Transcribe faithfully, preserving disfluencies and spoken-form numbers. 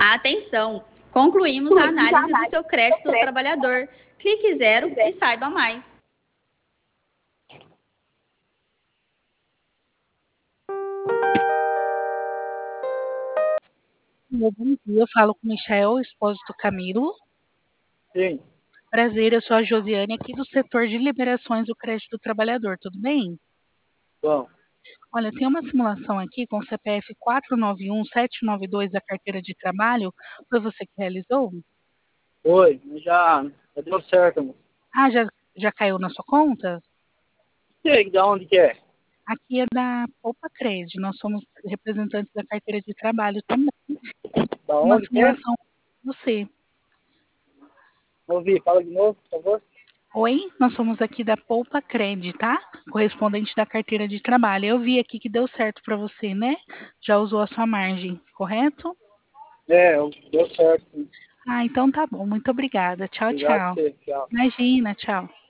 Atenção! Concluímos a análise do seu crédito do trabalhador. Clique zero e saiba mais. Bom dia, eu falo com o Michael, esposo do Camilo. Sim. Prazer, eu sou a Josiane, aqui do setor de liberações do crédito do trabalhador, tudo bem? Bom. Olha, tem uma simulação aqui com o C P F quatro nove um sete nove dois da carteira de trabalho. Foi você que realizou? Oi, já, já deu certo, moço. Ah, já, já caiu na sua conta? Sei, de onde que é? Aqui é da Poupa Cred, nós somos representantes da carteira de trabalho também. Da Uma onde que é? simulação com você. Ouvi, fala de novo, por favor. Oi, nós somos aqui da Poupa Cred, tá? Correspondente da carteira de trabalho. Eu vi aqui que deu certo para você, né? Já usou a sua margem, correto? É, deu certo. Sim. Ah, então tá bom. Muito obrigada. Tchau, Obrigado tchau. a você, tchau. Imagina, tchau.